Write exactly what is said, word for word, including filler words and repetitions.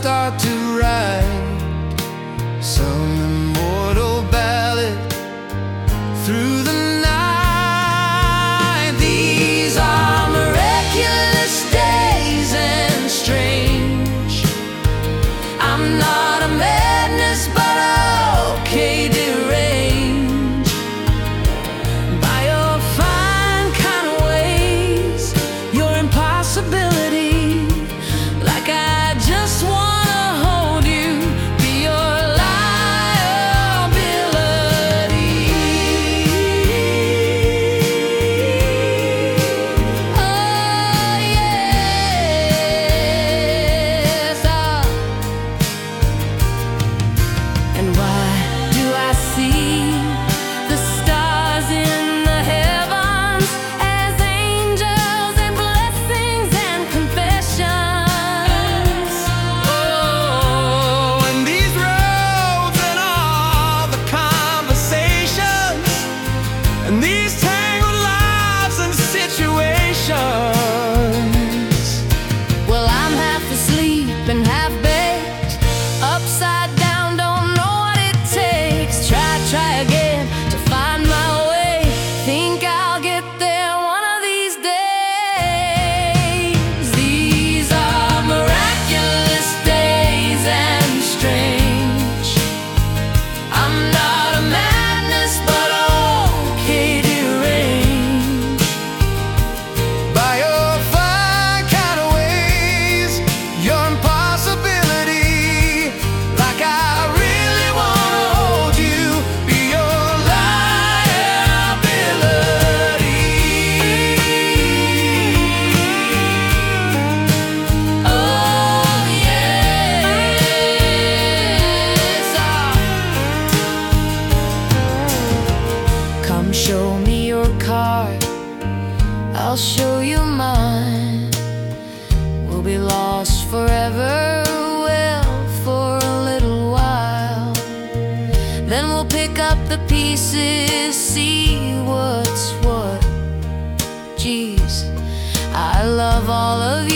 start to write some immortal ballad through the night. These are miraculous days and strange. I'm not a madness, but okay deranged by your fine kind of ways, your impossibility. Like I just wanna hold you, be your liability. Oh yes, ah. And why do I see the stars in the heavens as angels and blessings and confessions? Oh, and these roads and all the conversations and these tangled lives and situations. Well, I'm half asleep and half baked, upside down, don't know what it takes. Try, try again to find my way. Think I'll get there one of these days. These are miraculous days and strange. I'm not a madness, but okay deranged by your fine kind of ways, your impossibility. Like I really wanna hold you, be your liability. Oh yes, ah. Come show me your card, I'll show you mine. We'll be lost forever, well, for a little while. Then we'll pick up the pieces, see what's what. Geez, I love all of